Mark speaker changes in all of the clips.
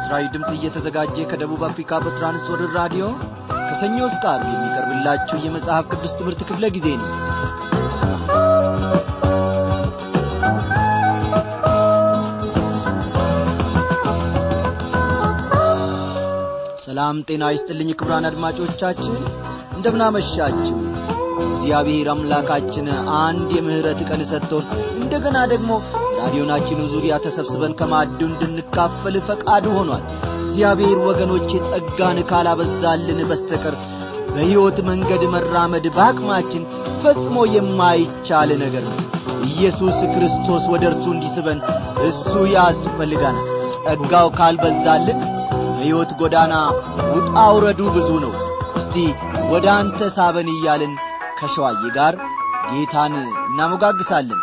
Speaker 1: ለምስራዊ ድምጽ እየተዘጋጀ ከደቡብ አፍሪካ በትራንስወርልድ ራዲዮ ከሰኞ እስከ ዓርብ የሚቀርብላችሁ የመጽሐፍ ቅዱስ ትምህርት ክፍለ ጊዜ ነው። ሰላም ጤና ይስጥልኝ ክቡራን አድማጮቻችን፣ እንደምን አመሻችሁ። እግዚአብሔር አምላካችን አንድ የምህረት ቀን ሰጥቶን እንደገና ደግሞ ራዲዮናችን ዙሪያ ተሰብስበን ከማዕዱ እንድንካፈል ፈቃዱ ሆኗል። እግዚአብሔር ወገኖቼ ጸጋን ካላበዛልን በስተቀር በሕይወት መንገድ መራመድ በአቅማችን ፈጽሞ የማይቻል ነገር ነው። ኢየሱስ ክርስቶስ ወደርሱ እንዲስበን እሱ ያስፈልጋናል። ጸጋው ካልበዛልን በሕይወት ጎዳና ውጣ ውረዱ ብዙ ነው። እስቲ ወደ አንተ ሳበን እያልን ከሸዋዬ ጋር ጌታን እናሞጋግሳለን።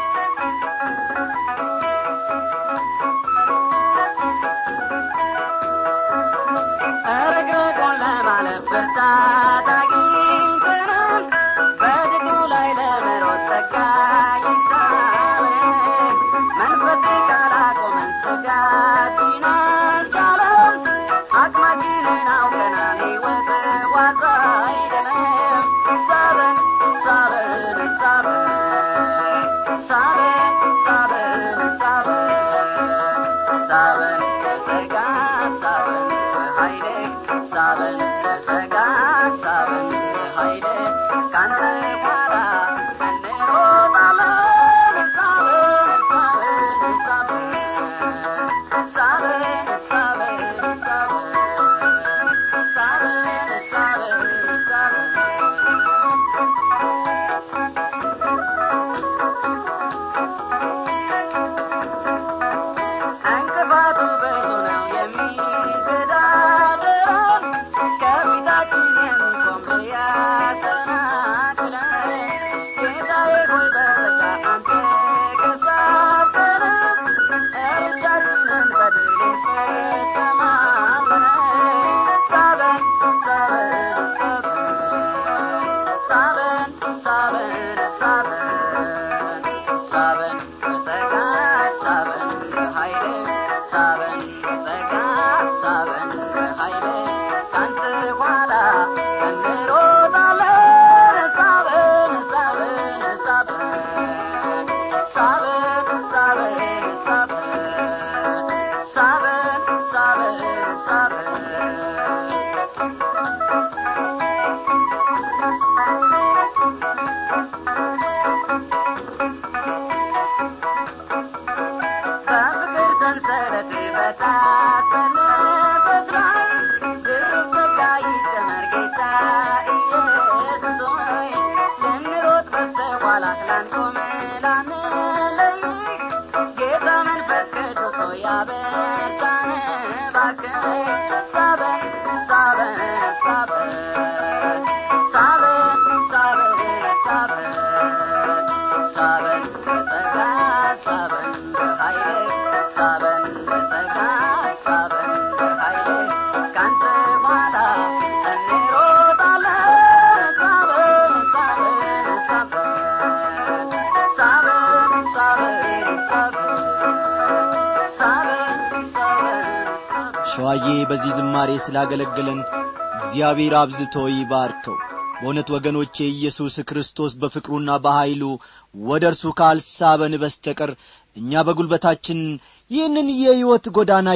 Speaker 1: ሸዋዬ በዚህ ዝማሬ ስላገለገለን እግዚአብሔር አብዝቶ ይባርከው። በእውነት ወገኖቼ ኢየሱስ ክርስቶስ በፍቅሩና በኃይሉ ወደርሱ ካልሳበን በስተቀር እኛ በጉልበታችን ይህንን የሕይወት ጎዳና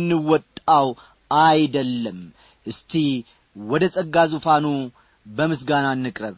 Speaker 1: የምንወጣው አይደለም። እስቲ ወደ ጸጋ ዙፋኑ በምስጋና እንቅረብ።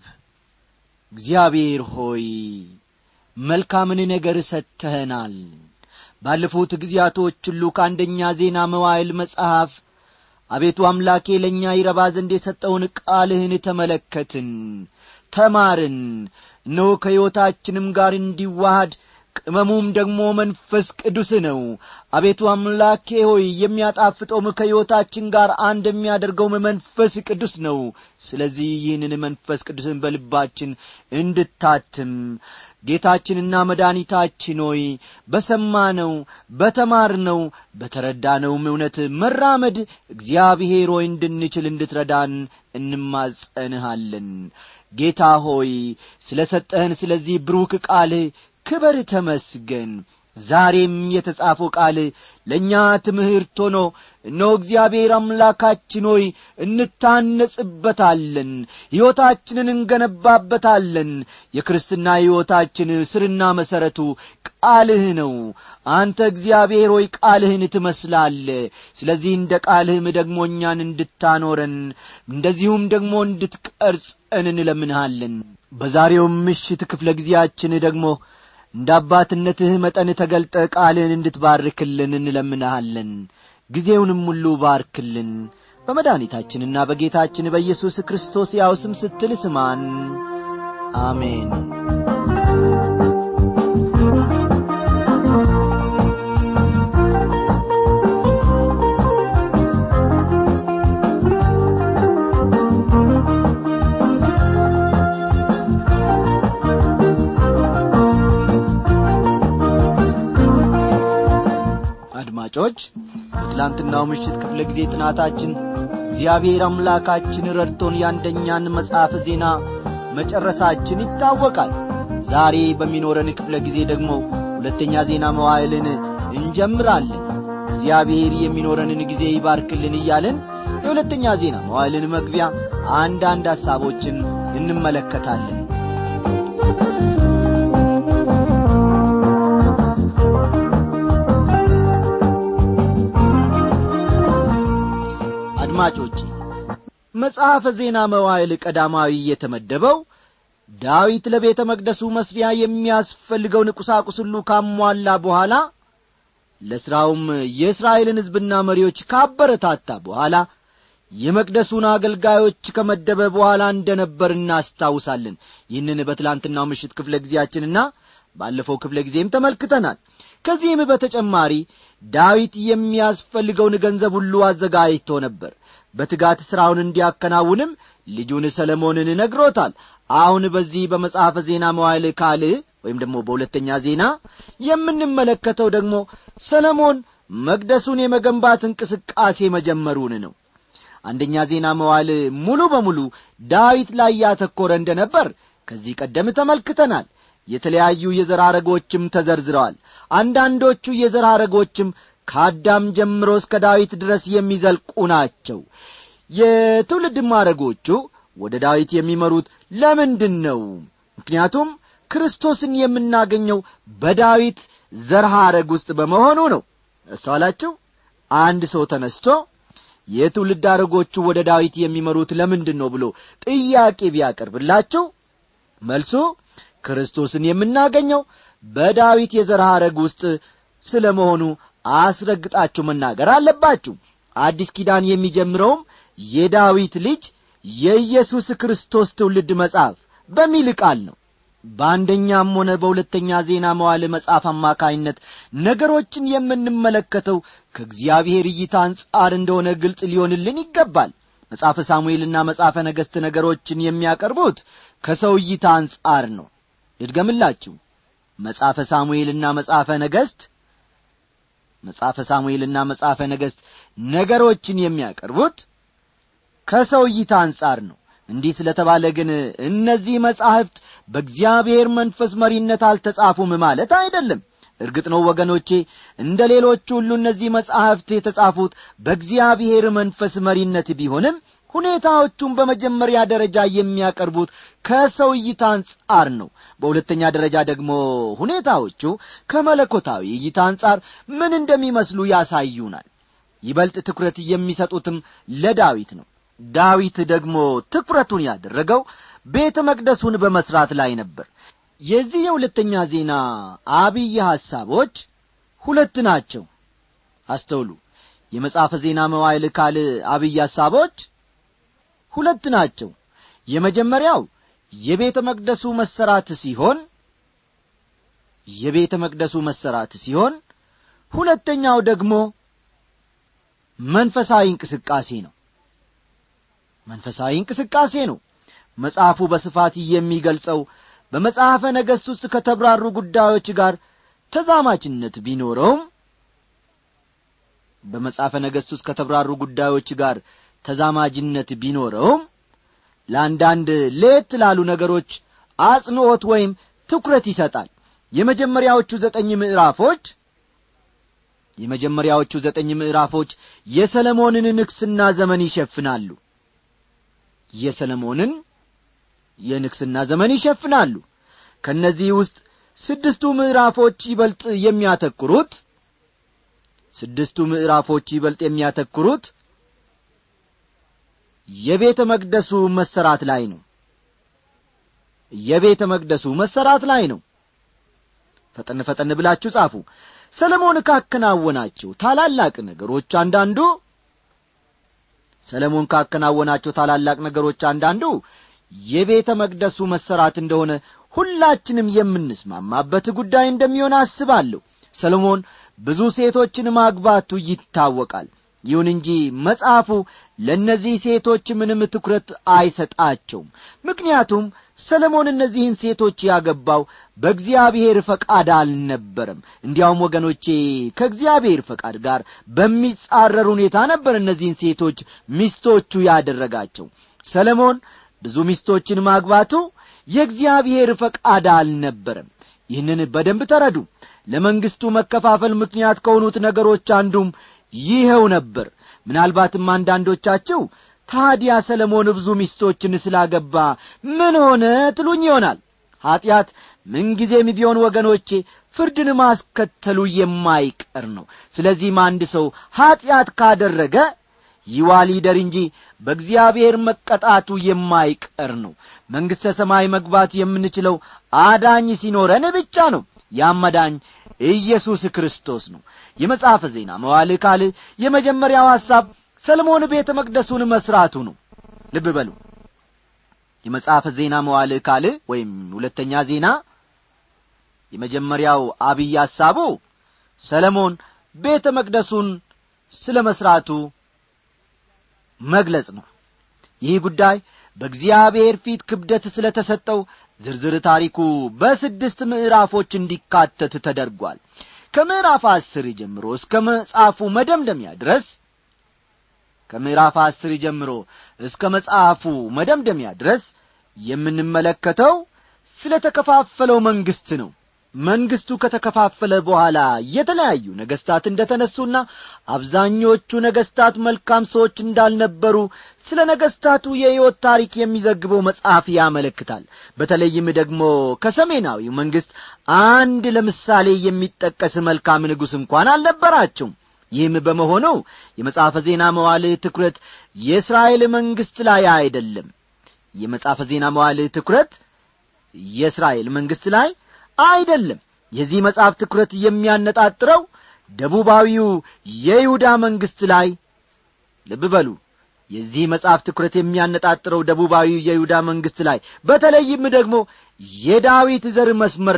Speaker 1: እግዚአብሔር ሆይ መልካምን ነገር ሰጥተኸናል። ባለፉት ጊዜያቶች ሁሉ ከአንደኛ ዜና መዋዕል መጽሐፍ አቤቱ አምላኬ ለኛ ይረባ ዘንድ የሰጠውን ቃልህን ተመለከትን፣ ተማርን። እነሆ ከሕይወታችንም ጋር እንዲዋሃድ ቅመሙም ደግሞ መንፈስ ቅዱስ ነው። አቤቱ አምላኬ ሆይ የሚያጣፍጠውም ከሕይወታችን ጋር አንድ የሚያደርገውም መንፈስ ቅዱስ ነው። ስለዚህ ይህንን መንፈስ ቅዱስን በልባችን እንድታትም ጌታችንና መድኃኒታችን ሆይ በሰማነው በተማርነው በተረዳነውም እውነት መራመድ እግዚአብሔር ሆይ እንድንችል እንድትረዳን እንማጸንሃለን። ጌታ ሆይ ስለ ሰጠህን ስለዚህ ብሩክ ቃልህ ክብር ተመስገን። ዛሬም የተጻፈው ቃል ለኛ ትምህርት ሆኖ እነሆ እግዚአብሔር አምላካችን ሆይ እንታነጽበታለን፣ ሕይወታችንን እንገነባበታለን። የክርስትና ሕይወታችን ስርና መሰረቱ ቃልህ ነው። አንተ እግዚአብሔር ሆይ ቃልህን ትመስላለህ። ስለዚህ እንደ ቃልህም ደግሞ እኛን እንድታኖረን እንደዚሁም ደግሞ እንድትቀርጸን እንለምንሃለን። በዛሬው ምሽት ክፍለ ጊዜያችን ደግሞ እንደ አባትነትህ መጠን ተገልጠ ቃልህን እንድትባርክልን እንለምንሃለን። ጊዜውንም ሁሉ ባርክልን። በመድኃኒታችንና በጌታችን በኢየሱስ ክርስቶስ ያው ስም ስትል ስማን። አሜን። አድማጮች በትላንትናው ምሽት ክፍለ ጊዜ ጥናታችን እግዚአብሔር አምላካችን ረድቶን ያንደኛን መጽሐፍ ዜና መጨረሳችን ይታወቃል። ዛሬ በሚኖረን ክፍለ ጊዜ ደግሞ ሁለተኛ ዜና መዋዕልን እንጀምራለን። እግዚአብሔር የሚኖረንን ጊዜ ይባርክልን እያለን የሁለተኛ ዜና መዋዕልን መግቢያ አንዳንድ ሐሳቦችን እንመለከታለን። አድማጮች መጽሐፈ ዜና መዋዕል ቀዳማዊ የተመደበው ዳዊት ለቤተ መቅደሱ መስሪያ የሚያስፈልገውን ቁሳቁስ ሁሉ ካሟላ በኋላ ለሥራውም የእስራኤልን ሕዝብና መሪዎች ካበረታታ በኋላ የመቅደሱን አገልጋዮች ከመደበ በኋላ እንደነበር እናስታውሳለን። ይህንን በትላንትናው ምሽት ክፍለ ጊዜያችንና ባለፈው ክፍለ ጊዜም ተመልክተናል። ከዚህም በተጨማሪ ዳዊት የሚያስፈልገውን ገንዘብ ሁሉ አዘጋጅቶ ነበር። በትጋት ሥራውን እንዲያከናውንም ልጁን ሰሎሞንን ነግሮታል። አሁን በዚህ በመጽሐፈ ዜና መዋዕል ካልዕ ወይም ደግሞ በሁለተኛ ዜና የምንመለከተው ደግሞ ሰሎሞን መቅደሱን የመገንባት እንቅስቃሴ መጀመሩን ነው። አንደኛ ዜና መዋዕል ሙሉ በሙሉ ዳዊት ላይ ያተኮረ እንደነበር ከዚህ ቀደም ተመልክተናል። የተለያዩ የዘር ሐረጎችም ተዘርዝረዋል። አንዳንዶቹ የዘር ሐረጎችም ከአዳም ጀምሮ እስከ ዳዊት ድረስ የሚዘልቁ ናቸው። የትውልድ ሐረጎቹ ወደ ዳዊት የሚመሩት ለምንድን ነው? ምክንያቱም ክርስቶስን የምናገኘው በዳዊት ዘር ሐረግ ውስጥ በመሆኑ ነው። እሷላችሁ አንድ ሰው ተነስቶ የትውልድ ሐረጎቹ ወደ ዳዊት የሚመሩት ለምንድን ነው ብሎ ጥያቄ ቢያቀርብላችሁ መልሱ ክርስቶስን የምናገኘው በዳዊት የዘር ሐረግ ውስጥ ስለመሆኑ አስረግጣችሁ መናገር አለባችሁ። አዲስ ኪዳን የሚጀምረውም የዳዊት ልጅ የኢየሱስ ክርስቶስ ትውልድ መጽሐፍ በሚል ቃል ነው። በአንደኛም ሆነ በሁለተኛ ዜና መዋዕል መጽሐፍ አማካይነት ነገሮችን የምንመለከተው ከእግዚአብሔር እይታ አንጻር እንደሆነ ግልጽ ሊሆንልን ይገባል። መጽሐፈ ሳሙኤልና መጽሐፈ ነገሥት ነገሮችን የሚያቀርቡት ከሰው እይታ አንጻር ነው። ልድገምላችሁ። መጽሐፈ ሳሙኤልና መጽሐፈ ነገሥት ነገሮችን የሚያቀርቡት ከሰው እይታ አንጻር ነው። እንዲህ ስለተባለ ግን እነዚህ መጻሕፍት በእግዚአብሔር መንፈስ መሪነት አልተጻፉም ማለት አይደለም። እርግጥ ነው ወገኖቼ፣ እንደ ሌሎች ሁሉ እነዚህ መጻሕፍት የተጻፉት በእግዚአብሔር መንፈስ መሪነት ቢሆንም ሁኔታዎቹን በመጀመሪያ ደረጃ የሚያቀርቡት ከሰው እይታ አንጻር ነው። በሁለተኛ ደረጃ ደግሞ ሁኔታዎቹ ከመለኮታዊ እይታ አንጻር ምን እንደሚመስሉ ያሳዩናል። ይበልጥ ትኩረት የሚሰጡትም ለዳዊት ነው። ዳዊት ደግሞ ትኩረቱን ያደረገው ቤተ መቅደሱን በመስራት ላይ ነበር። የዚህ የሁለተኛ ዜና አብይ ሐሳቦች ሁለት ናቸው። አስተውሉ። የመጽሐፈ ዜና መዋዕል ካልዕ አብይ ሐሳቦች ሁለት ናቸው። የመጀመሪያው የቤተ መቅደሱ መሰራት ሲሆን ሁለተኛው ደግሞ መንፈሳዊ እንቅስቃሴ ነው። መጽሐፉ በስፋት የሚገልጸው በመጽሐፈ ነገሥት ውስጥ ከተብራሩ ጉዳዮች ጋር ተዛማችነት ቢኖረውም ለአንዳንድ ሌት ላሉ ነገሮች አጽንዖት ወይም ትኩረት ይሰጣል። የመጀመሪያዎቹ 9 ምዕራፎች የሰለሞንን ንግስና ዘመን ይሸፍናሉ። የሰለሞንን የንግስና ዘመን ይሸፍናሉ። ከነዚህ ውስጥ 6 ምዕራፎች ይበልጥ የሚያተኩሩት የቤተ መቅደሱ መሰራት ላይ ነው። ፈጠን ብላችሁ ጻፉ። ሰለሞን ካከናወናቸው ታላላቅ ነገሮች አንዳንዱ የቤተ መቅደሱ መሰራት እንደሆነ ሁላችንም የምንስማማበት ጉዳይ እንደሚሆን አስባለሁ። ሰሎሞን ብዙ ሴቶችን ማግባቱ ይታወቃል። ይሁን እንጂ መጽሐፉ ለነዚህ ሴቶች ምንም ትኩረት አይሰጣቸውም። ምክንያቱም ሰሎሞን እነዚህን ሴቶች ያገባው በእግዚአብሔር ፈቃድ አልነበረም። እንዲያውም ወገኖቼ ከእግዚአብሔር ፈቃድ ጋር በሚጻረር ሁኔታ ነበር እነዚህን ሴቶች ሚስቶቹ ያደረጋቸው። ሰሎሞን ብዙ ሚስቶችን ማግባቱ የእግዚአብሔር ፈቃድ አልነበረም። ይህንን በደንብ ተረዱ። ለመንግስቱ መከፋፈል ምክንያት ከሆኑት ነገሮች አንዱም ይሄው ነበር። ምናልባትም አንዳንዶቻችሁ ታዲያ ሰሎሞን ብዙ ሚስቶችን ስላገባ ምን ሆነ ትሉኝ ይሆናል። ኃጢአት ምንጊዜም ቢሆን ወገኖቼ ፍርድን ማስከተሉ የማይቀር ነው። ስለዚህም አንድ ሰው ኃጢአት ካደረገ ይዋሊደር እንጂ በእግዚአብሔር መቀጣቱ የማይቀር ነው። መንግሥተ ሰማይ መግባት የምንችለው አዳኝ ሲኖረን ብቻ ነው። ያም አዳኝ ኢየሱስ ክርስቶስ ነው። የመጽሐፈ ዜና መዋዕል ካልዕ የመጀመሪያው ሐሳብ ሰሎሞን ቤተ መቅደሱን መስራቱ ነው። ልብ በሉ። የመጽሐፈ ዜና መዋዕል ካልዕ ወይም ሁለተኛ ዜና የመጀመሪያው አብይ ሐሳቡ ሰሎሞን ቤተ መቅደሱን ስለመስራቱ መግለጽ ነው። ይህ ጉዳይ በእግዚአብሔር ፊት ክብደት ስለተሰጠው ዝርዝር ታሪኩ በ6 ምዕራፎች እንዲካተት ተደርጓል። ከምዕራፍ 10 ጀምሮ እስከ መጽሐፉ መደምደሚያ ድረስ የምንመለከተው ስለ ተከፋፈለው መንግስት ነው። መንግስቱ ከተከፋፈለ በኋላ የተለያዩ ነገስታት እንደተነሱና አብዛኞቹ ነገስታት መልካም ሰዎች እንዳልነበሩ ስለ ነገስታቱ የሕይወት ታሪክ የሚዘግበው መጽሐፍ ያመለክታል። በተለይም ደግሞ ከሰሜናዊው መንግስት አንድ ለምሳሌ የሚጠቀስ መልካም ንጉስ እንኳን አልነበራቸውም። ይህም በመሆኑ የመጽሐፈ ዜና መዋዕል ትኩረት የእስራኤል መንግስት ላይ አይደለም። የመጽሐፈ ዜና መዋዕል ትኩረት የእስራኤል መንግስት ላይ አይደለም። የዚህ መጽሐፍ ትኩረት የሚያነጣጥረው ደቡባዊው የይሁዳ መንግስት ላይ። ልብ በሉ። የዚህ መጽሐፍ ትኩረት የሚያነጣጥረው ደቡባዊው የይሁዳ መንግስት ላይ፣ በተለይም ደግሞ የዳዊት ዘር መስመር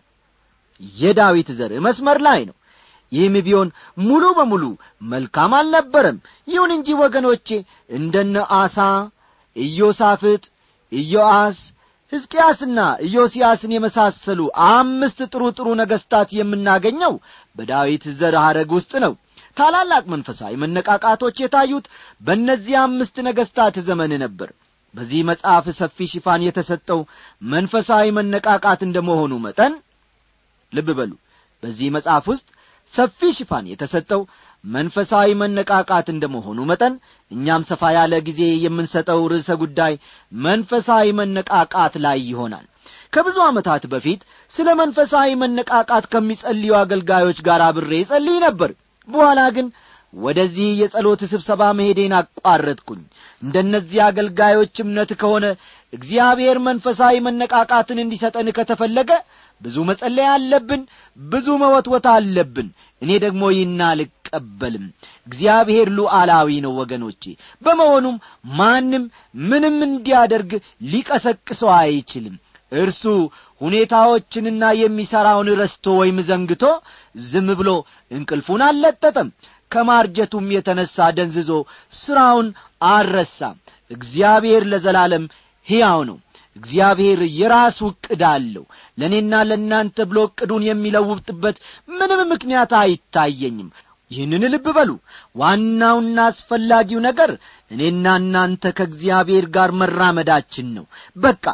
Speaker 1: ላይ ነው። ይህም ቢሆን ሙሉ በሙሉ መልካም አልነበረም። ይሁን እንጂ ወገኖቼ እንደነ አሳ፣ ኢዮሳፍጥ፣ ኢዮአስ፣ ሕዝቅያስና ኢዮስያስን የመሳሰሉ 5 ጥሩ ነገስታት የምናገኘው በዳዊት ዘር ሐረግ ውስጥ ነው። ታላላቅ መንፈሳዊ መነቃቃቶች የታዩት በእነዚህ 5 ነገስታት ዘመን ነበር። በዚህ መጽሐፍ ሰፊ ሽፋን የተሰጠው መንፈሳዊ መነቃቃት እንደመሆኑ መጠን ልብ በሉ። በዚህ መጽሐፍ ውስጥ ሰፊ ሽፋን የተሰጠው መንፈሳዊ መነቃቃት እንደመሆኑ መጠን እኛም ሰፋ ያለ ጊዜ የምንሰጠው ርዕሰ ጉዳይ መንፈሳዊ መነቃቃት ላይ ይሆናል። ከብዙ ዓመታት በፊት ስለ መንፈሳዊ መነቃቃት ከሚጸልዩ አገልጋዮች ጋር አብሬ ጸልይ ነበር። በኋላ ግን ወደዚህ የጸሎት ስብሰባ መሄዴን አቋረጥኩኝ። እንደነዚህ አገልጋዮች እምነት ከሆነ እግዚአብሔር መንፈሳዊ መነቃቃትን እንዲሰጠን ከተፈለገ ብዙ መጸለይ አለብን፣ ብዙ መወትወት አለብን። እኔ ደግሞ ይህን አልቀበልም። እግዚአብሔር ሉዓላዊ ነው ወገኖቼ። በመሆኑም ማንም ምንም እንዲያደርግ ሊቀሰቅሰው አይችልም። እርሱ ሁኔታዎችንና የሚሰራውን ረስቶ ወይም ዘንግቶ ዝም ብሎ እንቅልፉን አልለጠጠም። ከማርጀቱም የተነሳ ደንዝዞ ስራውን አልረሳም። እግዚአብሔር ለዘላለም ሕያው ነው። እግዚአብሔር የራሱ ዕቅድ አለው። ለእኔና ለእናንተ ብሎ ዕቅዱን የሚለውጥበት ምንም ምክንያት አይታየኝም። ይህንን ልብ በሉ። ዋናውና አስፈላጊው ነገር እኔና እናንተ ከእግዚአብሔር ጋር መራመዳችን ነው። በቃ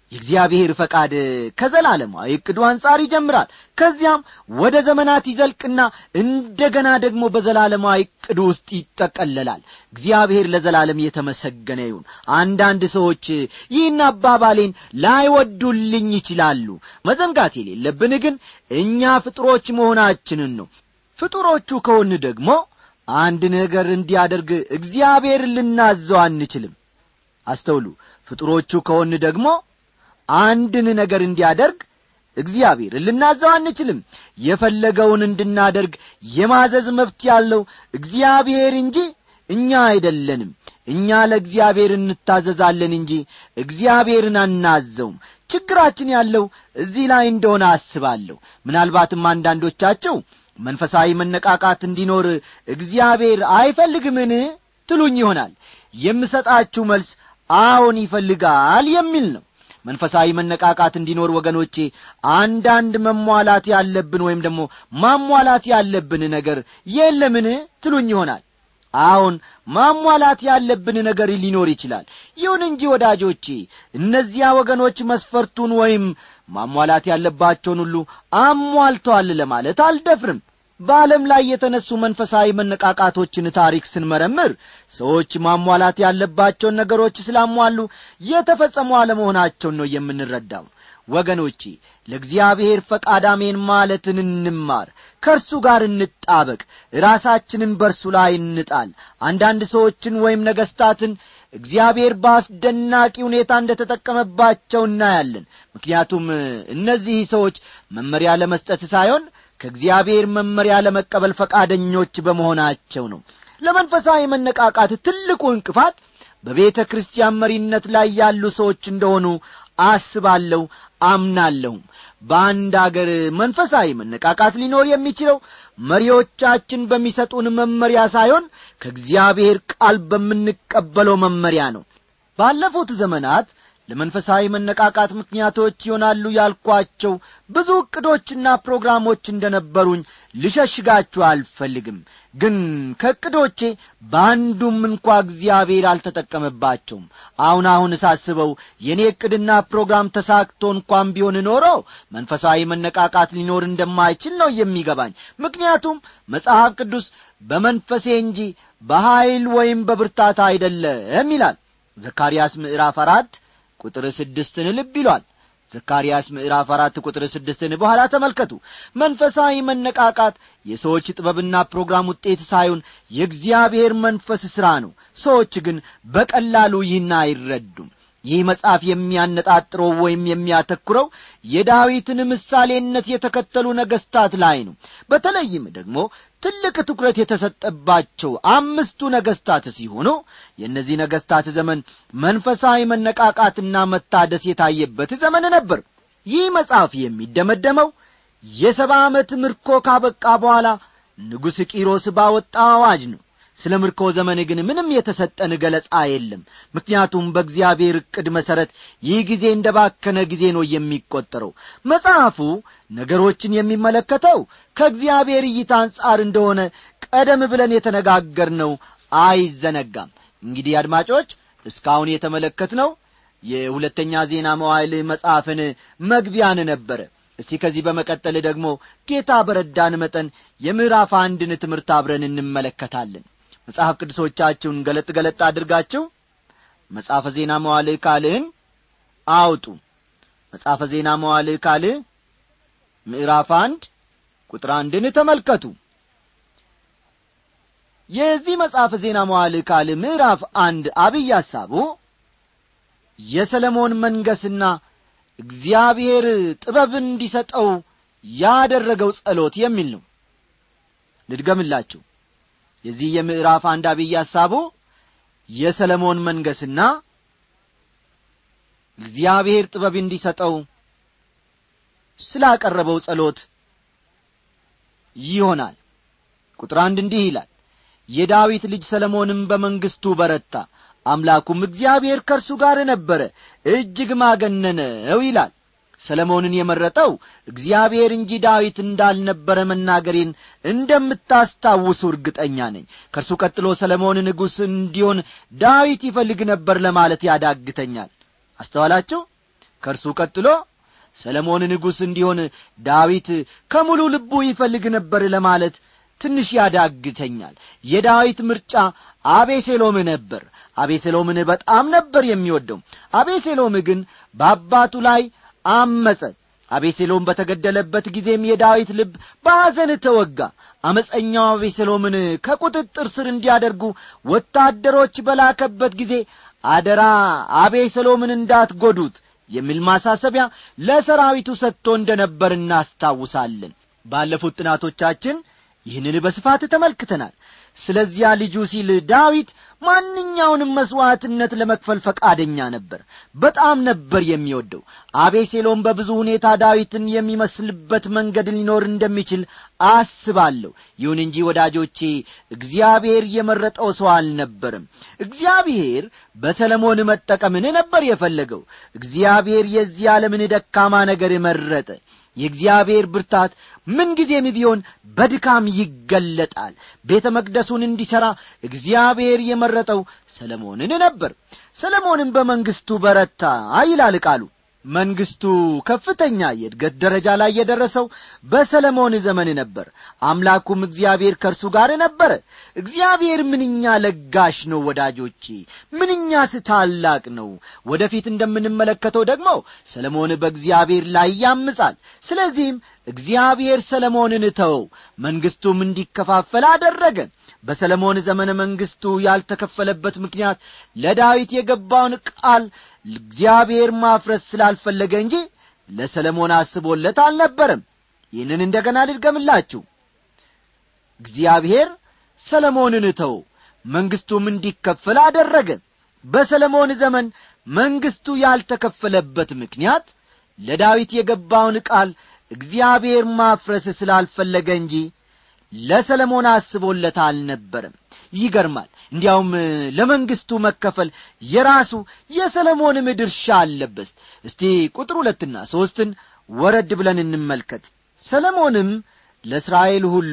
Speaker 1: የእግዚአብሔር ፈቃድ ከዘላለማዊ ዕቅዱ አንጻር ይጀምራል። ከዚያም ወደ ዘመናት ይዘልቅና እንደገና ደግሞ በዘላለማዊ ዕቅዱ ውስጥ ይጠቀለላል። እግዚአብሔር ለዘላለም የተመሰገነ ይሁን። አንዳንድ ሰዎች ይህን አባባሌን ላይወዱልኝ ይችላሉ። መዘንጋት የሌለብን ግን እኛ ፍጡሮች መሆናችንን ነው። ፍጡሮቹ ከሆን ደግሞ አንድ ነገር እንዲያደርግ እግዚአብሔር ልናዘው አንችልም። አስተውሉ። ፍጡሮቹ ከሆን ደግሞ አንድን ነገር እንዲያደርግ እግዚአብሔር ልናዘው አንችልም። የፈለገውን እንድናደርግ የማዘዝ መብት ያለው እግዚአብሔር እንጂ እኛ አይደለንም። እኛ ለእግዚአብሔር እንታዘዛለን እንጂ እግዚአብሔርን አናዘውም። ችግራችን ያለው እዚህ ላይ እንደሆነ አስባለሁ። ምናልባትም አንዳንዶቻቸው መንፈሳዊ መነቃቃት እንዲኖር እግዚአብሔር አይፈልግምን ትሉኝ ይሆናል። የምሰጣችሁ መልስ አዎን ይፈልጋል የሚል ነው። መንፈሳዊ መነቃቃት እንዲኖር ወገኖቼ አንዳንድ መሟላት ያለብን ወይም ደግሞ ማሟላት ያለብን ነገር የለምን ትሉኝ ይሆናል። አዎን ማሟላት ያለብን ነገር ሊኖር ይችላል። ይሁን እንጂ ወዳጆቼ እነዚያ ወገኖች መስፈርቱን ወይም ማሟላት ያለባቸውን ሁሉ አሟልተዋል ለማለት አልደፍርም። በዓለም ላይ የተነሱ መንፈሳዊ መነቃቃቶችን ታሪክ ስንመረምር ሰዎች ማሟላት ያለባቸውን ነገሮች ስላሟሉ የተፈጸሙ አለመሆናቸውን ነው የምንረዳው። ወገኖቼ ለእግዚአብሔር ፈቃድ አሜን ማለትን እንማር፣ ከእርሱ ጋር እንጣበቅ፣ ራሳችንን በእርሱ ላይ እንጣል። አንዳንድ ሰዎችን ወይም ነገሥታትን እግዚአብሔር በአስደናቂ ሁኔታ እንደተጠቀመባቸው እናያለን። ምክንያቱም እነዚህ ሰዎች መመሪያ ለመስጠት ሳይሆን ከእግዚአብሔር መመሪያ ለመቀበል ፈቃደኞች በመሆናቸው ነው። ለመንፈሳዊ መነቃቃት ትልቁ እንቅፋት በቤተ ክርስቲያን መሪነት ላይ ያሉ ሰዎች እንደሆኑ አስባለሁ፣ አምናለሁ። በአንድ አገር መንፈሳዊ መነቃቃት ሊኖር የሚችለው መሪዎቻችን በሚሰጡን መመሪያ ሳይሆን ከእግዚአብሔር ቃል በምንቀበለው መመሪያ ነው። ባለፉት ዘመናት ለመንፈሳዊ መነቃቃት ምክንያቶች ይሆናሉ ያልኳቸው ብዙ ዕቅዶችና ፕሮግራሞች እንደነበሩኝ ልሸሽጋችሁ አልፈልግም። ግን ከዕቅዶቼ በአንዱም እንኳ እግዚአብሔር አልተጠቀመባቸውም። አሁን ሳስበው የኔ ዕቅድና ፕሮግራም ተሳክቶ እንኳን ቢሆን ኖሮ መንፈሳዊ መነቃቃት ሊኖር እንደማይችል ነው የሚገባኝ። ምክንያቱም መጽሐፍ ቅዱስ በመንፈሴ እንጂ በኃይል ወይም በብርታት አይደለም ይላል። ዘካርያስ ምዕራፍ 4 ቁጥር 6 ልብ ይሏል። ዘካርያስ ምዕራፍ 4 ቁጥር 6 በኋላ ተመልከቱ። መንፈሳዊ መነቃቃት የሰዎች ጥበብና ፕሮግራም ውጤት ሳይሆን የእግዚአብሔር መንፈስ ሥራ ነው። ሰዎች ግን በቀላሉ ይህን አይረዱም። ይህ መጽሐፍ የሚያነጣጥረው ወይም የሚያተኩረው የዳዊትን ምሳሌነት የተከተሉ ነገሥታት ላይ ነው። በተለይም ደግሞ ትልቅ ትኩረት የተሰጠባቸው 5 ነገሥታት ሲሆኑ የእነዚህ ነገሥታት ዘመን መንፈሳዊ መነቃቃትና መታደስ የታየበት ዘመን ነበር። ይህ መጽሐፍ የሚደመደመው የ70 ዓመት ምርኮ ካበቃ በኋላ ንጉሥ ቂሮስ ባወጣው አዋጅ ነው። ስለ ምርኮ ዘመን ግን ምንም የተሰጠን ገለጻ የለም። ምክንያቱም በእግዚአብሔር ዕቅድ መሠረት ይህ ጊዜ እንደባከነ ጊዜ ነው የሚቆጠረው። መጽሐፉ ነገሮችን የሚመለከተው ከእግዚአብሔር እይታ አንጻር እንደሆነ ቀደም ብለን የተነጋገርነው አይዘነጋም። እንግዲህ አድማጮች እስካሁን የተመለከትነው የሁለተኛ ዜና መዋዕል መጽሐፍን መግቢያን ነበረ። እስቲ ከዚህ በመቀጠል ደግሞ ጌታ በረዳን መጠን የምዕራፍ 1ን ትምህርት አብረን እንመለከታለን። መጽሐፍ ቅዱሶቻችሁን ገለጥ አድርጋችሁ መጽሐፈ ዜና መዋዕል ካልዕን አውጡ። መጽሐፈ ዜና መዋዕል ካልዕ ምዕራፍ 1 ቁጥር 1ን ተመልከቱ። የዚህ መጽሐፈ ዜና መዋዕል ካልዕ ምዕራፍ 1 አብይ ሐሳቡ የሰሎሞን መንገስና እግዚአብሔር ጥበብን እንዲሰጠው ያደረገው ጸሎት የሚል ነው። ልድገምላችሁ። የዚህ የምዕራፍ 1 አብይ ሐሳቡ የሰሎሞን መንገስና እግዚአብሔር ጥበብ እንዲሰጠው ስላቀረበው ጸሎት ይሆናል። ቁጥር 1 እንዲህ ይላል። የዳዊት ልጅ ሰሎሞንም በመንግስቱ በረታ፣ አምላኩም እግዚአብሔር ከእርሱ ጋር ነበረ፣ እጅግ ማገነነው ይላል። ሰሎሞንን የመረጠው እግዚአብሔር እንጂ ዳዊት እንዳልነበረ መናገሬን እንደምታስታውሱ እርግጠኛ ነኝ። ከእርሱ ቀጥሎ ሰሎሞን ንጉሥ እንዲሆን ዳዊት ይፈልግ ነበር ለማለት ያዳግተኛል። አስተዋላችሁ? ከእርሱ ቀጥሎ ሰለሞን ንጉሥ እንዲሆን ዳዊት ከሙሉ ልቡ ይፈልግ ነበር ለማለት ትንሽ ያዳግተኛል። የዳዊት ምርጫ አቤሴሎም ነበር። አቤሴሎምን በጣም ነበር የሚወደው። አቤሴሎም ግን በአባቱ ላይ አመፀ። አቤሴሎም በተገደለበት ጊዜም የዳዊት ልብ በሐዘን ተወጋ። አመፀኛው አቤሴሎምን ከቁጥጥር ስር እንዲያደርጉ ወታደሮች በላከበት ጊዜ አደራ አቤሴሎምን እንዳትጎዱት የሚል ማሳሰቢያ ለሰራዊቱ ሰጥቶ እንደነበር እናስታውሳለን። ባለፉት ጥናቶቻችን ይህንን በስፋት ተመልክተናል። ስለዚያ ልጁ ሲል ዳዊት ማንኛውንም መስዋዕትነት ለመክፈል ፈቃደኛ ነበር። በጣም ነበር የሚወደው። አቤሴሎም በብዙ ሁኔታ ዳዊትን የሚመስልበት መንገድ ሊኖር እንደሚችል አስባለሁ። ይሁን እንጂ ወዳጆቼ እግዚአብሔር የመረጠው ሰው አልነበረም። እግዚአብሔር በሰለሞን መጠቀምን ነበር የፈለገው። እግዚአብሔር የዚህ ዓለምን ደካማ ነገር መረጠ። የእግዚአብሔር ብርታት ምን ጊዜም ቢሆን በድካም ይገለጣል። ቤተ መቅደሱን እንዲሠራ እግዚአብሔር የመረጠው ሰለሞንን ነበር። ሰለሞንም በመንግስቱ በረታ ይላል ቃሉ። መንግስቱ ከፍተኛ የእድገት ደረጃ ላይ የደረሰው በሰለሞን ዘመን ነበር። አምላኩም እግዚአብሔር ከእርሱ ጋር ነበር። እግዚአብሔር ምንኛ ለጋሽ ነው ወዳጆቼ፣ ምንኛስ ታላቅ ነው። ወደፊት እንደምንመለከተው ደግሞ ሰለሞን በእግዚአብሔር ላይ ያምጻል። ስለዚህም እግዚአብሔር ሰለሞንን ተወው፣ መንግስቱም እንዲከፋፈል አደረገ። በሰለሞን ዘመነ መንግስቱ ያልተከፈለበት ምክንያት ለዳዊት የገባውን ቃል እግዚአብሔር ማፍረስ ስላልፈለገ እንጂ ለሰለሞን አስቦለት አልነበረም። ይህንን እንደገና ልድገምላችሁ። እግዚአብሔር ሰለሞንን ተወው፣ መንግስቱም እንዲከፈል አደረገ። በሰለሞን ዘመን መንግስቱ ያልተከፈለበት ምክንያት ለዳዊት የገባውን ቃል እግዚአብሔር ማፍረስ ስላልፈለገ እንጂ ለሰለሞን አስቦለት አልነበረም። ይገርማል። እንዲያውም ለመንግስቱ መከፈል የራሱ የሰለሞንም ድርሻ አለበት። እስቲ ቁጥር 2 እና 3 ወረድ ብለን እንመልከት። ሰለሞንም ለእስራኤል ሁሉ፣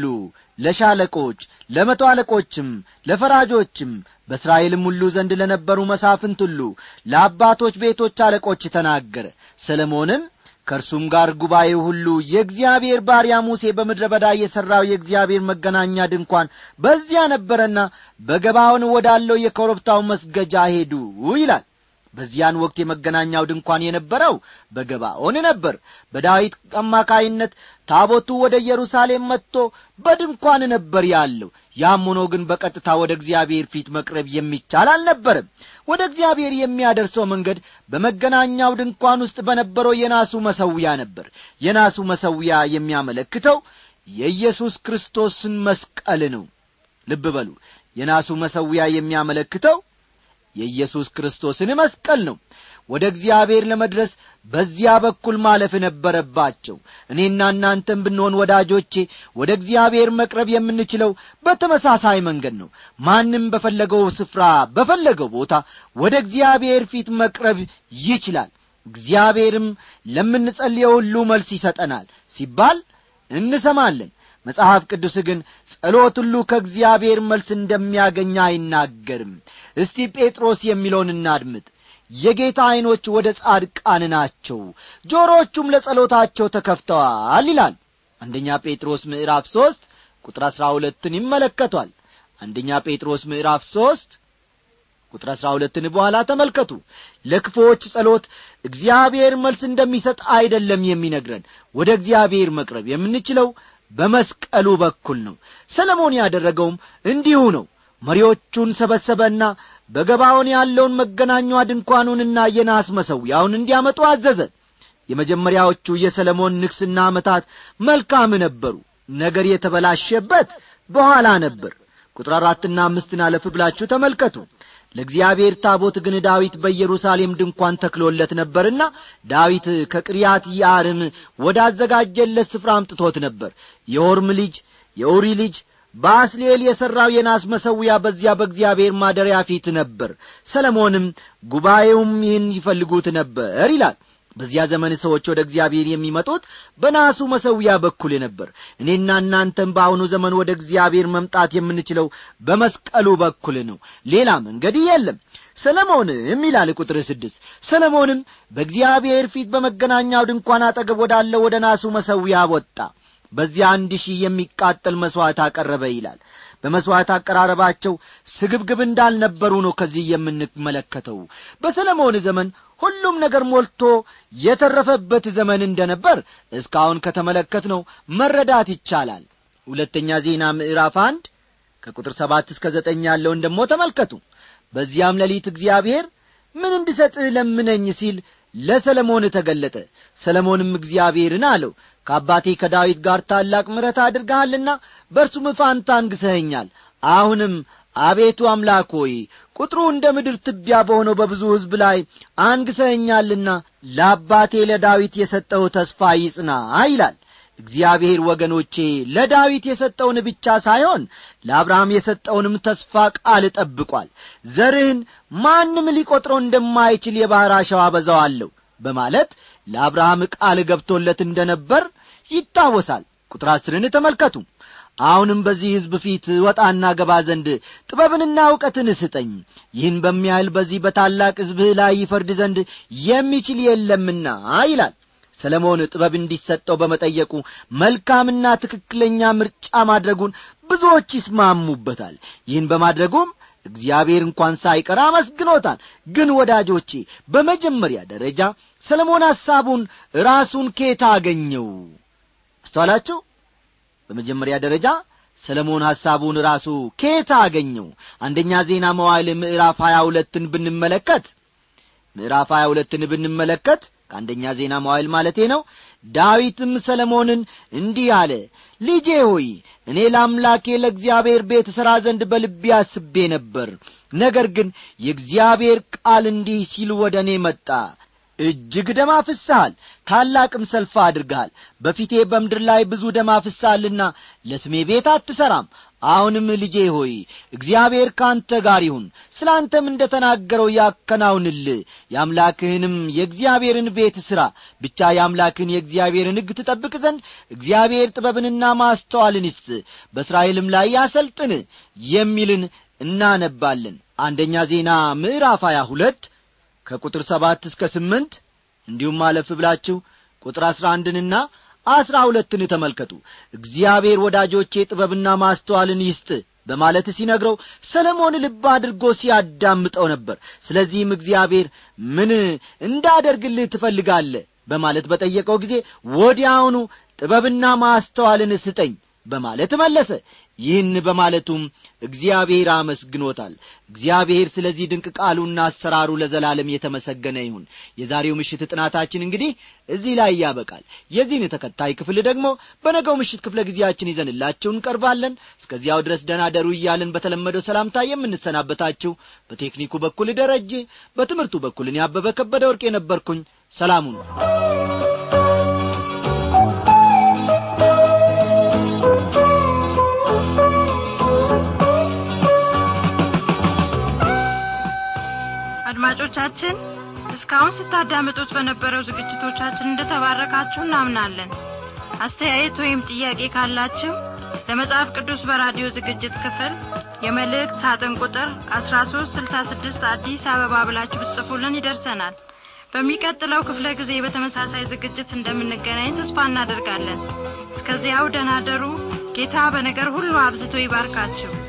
Speaker 1: ለሻለቆች፣ ለመቶ አለቆችም፣ ለፈራጆችም በእስራኤልም ሁሉ ዘንድ ለነበሩ መሳፍንት ሁሉ፣ ለአባቶች ቤቶች አለቆች ተናገረ። ሰለሞንም ከእርሱም ጋር ጉባኤው ሁሉ የእግዚአብሔር ባሪያ ሙሴ በምድረ በዳ የሠራው የእግዚአብሔር መገናኛ ድንኳን በዚያ ነበረና በገባዖን ወዳለው የኮረብታው መስገጃ ሄዱ ይላል። በዚያን ወቅት የመገናኛው ድንኳን የነበረው በገባዖን ነበር። በዳዊት አማካይነት ታቦቱ ወደ ኢየሩሳሌም መጥቶ በድንኳን ነበር ያለው። ያም ሆኖ ግን በቀጥታ ወደ እግዚአብሔር ፊት መቅረብ የሚቻል አልነበረም። ወደ እግዚአብሔር የሚያደርሰው መንገድ በመገናኛው ድንኳን ውስጥ በነበረው የናሱ መሠዊያ ነበር። የናሱ መሠዊያ የሚያመለክተው የኢየሱስ ክርስቶስን መስቀል ነው። ልብ በሉ፣ የናሱ መሠዊያ የሚያመለክተው የኢየሱስ ክርስቶስን መስቀል ነው። ወደ እግዚአብሔር ለመድረስ በዚያ በኩል ማለፍ ነበረባቸው። እኔና እናንተም ብንሆን ወዳጆቼ ወደ እግዚአብሔር መቅረብ የምንችለው በተመሳሳይ መንገድ ነው። ማንም በፈለገው ስፍራ በፈለገው ቦታ ወደ እግዚአብሔር ፊት መቅረብ ይችላል። እግዚአብሔርም ለምንጸልየው ሁሉ መልስ ይሰጠናል ሲባል እንሰማለን። መጽሐፍ ቅዱስ ግን ጸሎት ሁሉ ከእግዚአብሔር መልስ እንደሚያገኝ አይናገርም። እስቲ ጴጥሮስ የሚለውን እናድምጥ። የጌታ ዓይኖች ወደ ጻድቃን ናቸው፣ ጆሮቹም ለጸሎታቸው ተከፍተዋል ይላል። አንደኛ ጴጥሮስ ምዕራፍ 3 ቁጥር 12ን ይመለከቷል። አንደኛ ጴጥሮስ ምዕራፍ 3 ቁጥር 12ን በኋላ ተመልከቱ። ለክፎች ጸሎት እግዚአብሔር መልስ እንደሚሰጥ አይደለም የሚነግረን። ወደ እግዚአብሔር መቅረብ የምንችለው በመስቀሉ በኩል ነው። ሰለሞን ያደረገውም እንዲሁ ነው። መሪዎቹን ሰበሰበና በገባዖን ያለውን መገናኛ ድንኳኑንና የናስ መሠዊያውን እንዲያመጡ አዘዘ። የመጀመሪያዎቹ የሰለሞን ንግሥና ዓመታት መልካም ነበሩ። ነገር የተበላሸበት በኋላ ነበር። ቁጥር 4 እና 5 አለፍ ብላችሁ ተመልከቱ። ለእግዚአብሔር ታቦት ግን ዳዊት በኢየሩሳሌም ድንኳን ተክሎለት ነበርና ዳዊት ከቅሪያት ያርም ወዳዘጋጀለት ስፍራ አምጥቶት ነበር። የሆርም ልጅ የኡሪ ልጅ ባስሌል የሠራው የናስ መሠዊያ በዚያ በእግዚአብሔር ማደሪያ ፊት ነበር። ሰለሞንም ጉባኤውም ይህን ይፈልጉት ነበር ይላል። በዚያ ዘመን ሰዎች ወደ እግዚአብሔር የሚመጡት በናሱ መሠዊያ በኩል ነበር። እኔና እናንተም በአሁኑ ዘመን ወደ እግዚአብሔር መምጣት የምንችለው በመስቀሉ በኩል ነው። ሌላ መንገድ የለም። ሰሎሞንም ይላል ቁጥር 6 ሰሎሞንም በእግዚአብሔር ፊት በመገናኛው ድንኳን አጠገብ ወዳለው ወደ ናሱ መሠዊያ ወጣ፣ በዚያ 1000 የሚቃጠል መሥዋዕት አቀረበ ይላል። በመሥዋዕት አቀራረባቸው ስግብግብ እንዳልነበሩ ነው ከዚህ የምንመለከተው። በሰሎሞን ዘመን ሁሉም ነገር ሞልቶ የተረፈበት ዘመን እንደነበር እስካሁን ከተመለከትነው መረዳት ይቻላል። ሁለተኛ ዜና ምዕራፍ 1 ከቁጥር 7 እስከ 9 ያለውን ደግሞ ተመልከቱ። በዚያም ሌሊት እግዚአብሔር ምን እንድሰጥህ ለምነኝ ሲል ለሰሎሞን ተገለጠ። ሰሎሞንም እግዚአብሔርን አለው፣ ከአባቴ ከዳዊት ጋር ታላቅ ምሕረት አድርገሃልና በእርሱም ፋንታ አንግሠኸኛል። አሁንም አቤቱ አምላክ ሆይ ቁጥሩ እንደ ምድር ትቢያ በሆነው በብዙ ሕዝብ ላይ አንግሠኸኛልና ለአባቴ ለዳዊት የሰጠው ተስፋ ይጽና ይላል። እግዚአብሔር ወገኖቼ ለዳዊት የሰጠውን ብቻ ሳይሆን ለአብርሃም የሰጠውንም ተስፋ ቃል ጠብቋል። ዘርህን ማንም ሊቆጥረው እንደማይችል የባሕር አሸዋ አበዛዋለሁ በማለት ለአብርሃም ቃል ገብቶለት እንደነበር ይታወሳል። ቁጥር 10ን ተመልከቱ። አሁንም በዚህ ሕዝብ ፊት ወጣና ገባ ዘንድ ጥበብንና ዕውቀትን ስጠኝ፣ ይህን በሚያህል በዚህ በታላቅ ሕዝብህ ላይ ይፈርድ ዘንድ የሚችል የለምና ይላል። ሰሎሞን ጥበብ እንዲሰጠው በመጠየቁ መልካምና ትክክለኛ ምርጫ ማድረጉን ብዙዎች ይስማሙበታል። ይህን በማድረጉም እግዚአብሔር እንኳን ሳይቀር አመስግኖታል። ግን ወዳጆቼ በመጀመሪያ ደረጃ ሰሎሞን ሐሳቡን ራሱን ከየት አገኘው? አስተዋላችሁ? በመጀመሪያ ደረጃ ሰሎሞን ሐሳቡን ራሱ ከየት አገኘው? አንደኛ ዜና መዋዕል ምዕራፍ 22ን ብንመለከት ከአንደኛ ዜና መዋዕል ማለቴ ነው። ዳዊትም ሰሎሞንን እንዲህ አለ፣ ልጄ ሆይ እኔ ለአምላኬ ለእግዚአብሔር ቤት ሠራ ዘንድ በልቤ አስቤ ነበር። ነገር ግን የእግዚአብሔር ቃል እንዲህ ሲል ወደ እኔ መጣ፣ እጅግ ደም አፍስሰሃል፣ ታላቅም ሰልፍ አድርገሃል። በፊቴ በምድር ላይ ብዙ ደም አፍስሰሃልና ለስሜ ቤት አትሠራም። አሁንም ልጄ ሆይ እግዚአብሔር ካንተ ጋር ይሁን፣ ስላንተም እንደተናገረው ያከናውንልህ። የአምላክህንም የእግዚአብሔርን ቤት ሥራ፣ ብቻ የአምላክህን የእግዚአብሔርን ሕግ ትጠብቅ ዘንድ እግዚአብሔር ጥበብንና ማስተዋልን ይስጥ፣ በእስራኤልም ላይ ያሰልጥን የሚልን እናነባለን። አንደኛ ዜና ምዕራፍ 22 ከቁጥር 7 እስከ 8 እንዲሁም አለፍ ብላችሁ ቁጥር 11ንና 12ን ተመልከቱ። እግዚአብሔር ወዳጆቼ ጥበብና ማስተዋልን ይስጥ በማለት ሲነግረው ሰሎሞን ልብ አድርጎ ሲያዳምጠው ነበር። ስለዚህም እግዚአብሔር ምን እንዳደርግልህ ትፈልጋለህ በማለት በጠየቀው ጊዜ ወዲያውኑ ጥበብና ማስተዋልን ስጠኝ በማለት መለሰ። ይህን በማለቱም እግዚአብሔር አመስግኖታል። እግዚአብሔር ስለዚህ ድንቅ ቃሉና አሰራሩ ለዘላለም የተመሰገነ ይሁን። የዛሬው ምሽት ጥናታችን እንግዲህ እዚህ ላይ ያበቃል። የዚህን ተከታይ ክፍል ደግሞ በነገው ምሽት ክፍለ ጊዜያችን ይዘንላችሁ እንቀርባለን። እስከዚያው ድረስ ደህና ደሩ እያልን በተለመደው ሰላምታ የምንሰናበታችሁ በቴክኒኩ በኩል ደረጀ፣ በትምህርቱ በኩል እኔ አበበ ከበደ ወርቄ ነበርኩኝ። ሰላም ሁኑ።
Speaker 2: አድማጮቻችን እስካሁን ስታዳምጡት በነበረው ዝግጅቶቻችን እንደተባረካችሁ እናምናለን። አስተያየት ወይም ጥያቄ ካላችሁ ለመጽሐፍ ቅዱስ በራዲዮ ዝግጅት ክፍል የመልእክት ሳጥን ቁጥር 1366 አዲስ አበባ ብላችሁ ብትጽፉልን ይደርሰናል። በሚቀጥለው ክፍለ ጊዜ በተመሳሳይ ዝግጅት እንደምንገናኝ ተስፋ እናደርጋለን። እስከዚያው ደህና ደሩ። ጌታ በነገር ሁሉ አብዝቶ ይባርካችሁ።